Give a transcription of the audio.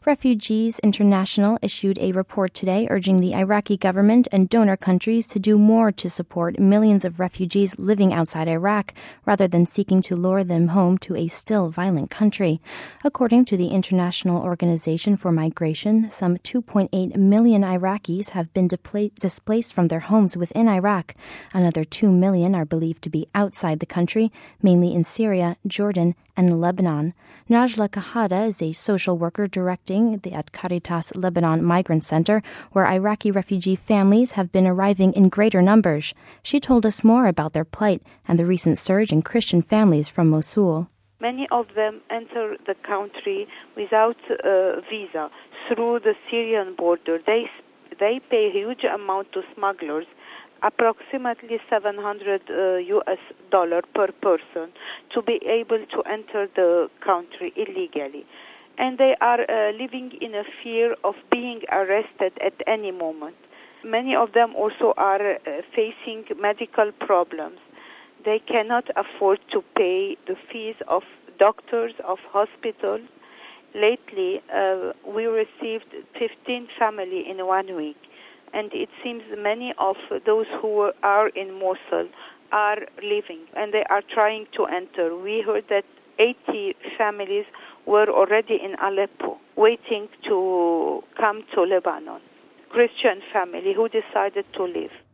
Refugees International issued a report today urging the Iraqi government and donor countries to do more to support millions of refugees living outside Iraq rather than seeking to lure them home to a still violent country. According to the International Organization for Migration, some 2.8 million Iraqis have been displaced from their homes within Iraq. Another 2 million are believed to be outside the country, mainly in Syria, Jordan, and Lebanon. Najla Kahada is a social worker directing at Caritas Lebanon Migrant Center, where Iraqi refugee families have been arriving in greater numbers. She told us more about their plight and the recent surge in Christian families from Mosul. Many of them enter the country without a visa through the Syrian border. They pay a huge amount to smugglers, approximately $700 per person, to be able to enter the country illegally. And they are living in a fear of being arrested at any moment. Many of them also are facing medical problems. They cannot afford to pay the fees of doctors, of hospitals. Lately, we received 15 families in 1 week. And it seems many of those who are in Mosul are leaving, and they are trying to enter. We heard that 80 families were already in Aleppo, waiting to come to Lebanon. Christian family who decided to leave.